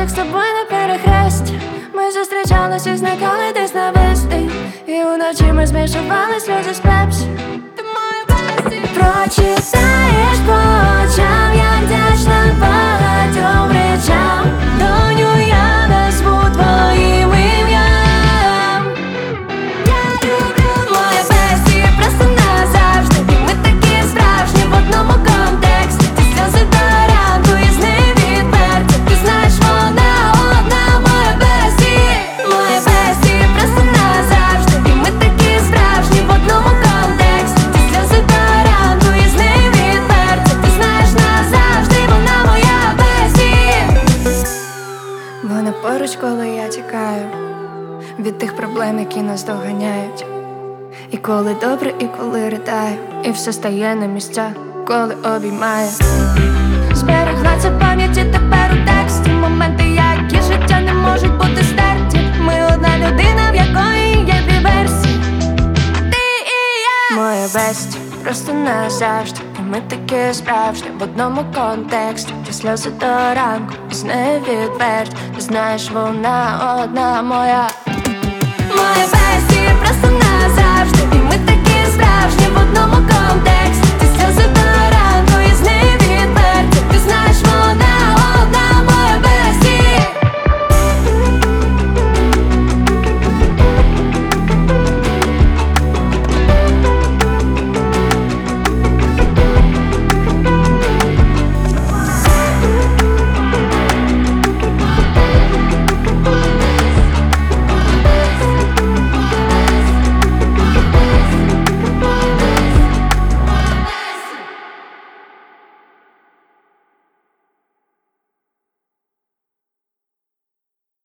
шлях з тобою на перехрест. Ми зустрічались і зникали десь навесні, і уночі ми змішували сльози з пепсі. Ти моя бесті. Прочитаєш по очам, я вдячна багатьом речам. Доню, я назву твоїм ім'ям. Я люблю моя бесті, просто назавжди. І ми такі справжні в одному контексті. Ті сльози до ранку і сни відверті. Ти знаєш, вона одна моя бесті. Моя бесті, просто назавжди. І ми такі справжні в одному контексті. Ті сльози до ранку і сни відверті. Ти знаєш, назавжди вона моя бесті. Вона поруч, коли я тікаю від тих проблем, які нас доганяють. І коли добре, і коли ридаю, і все стає на місця, коли обіймає. Зберегла це в пам'яті тепер у тексті. Моменти, які життя не можуть бути стерті. Ми одна людина, в якої є дві версії. Ти і я. Моя бесті, просто назавжди. І ми такі справжні в одному контексті. Ті сльози до ранку, з нею відверті. Ти знаєш, вона одна моя. Моя бесті, просто назавжди. І ми такі справжні в одному контексті.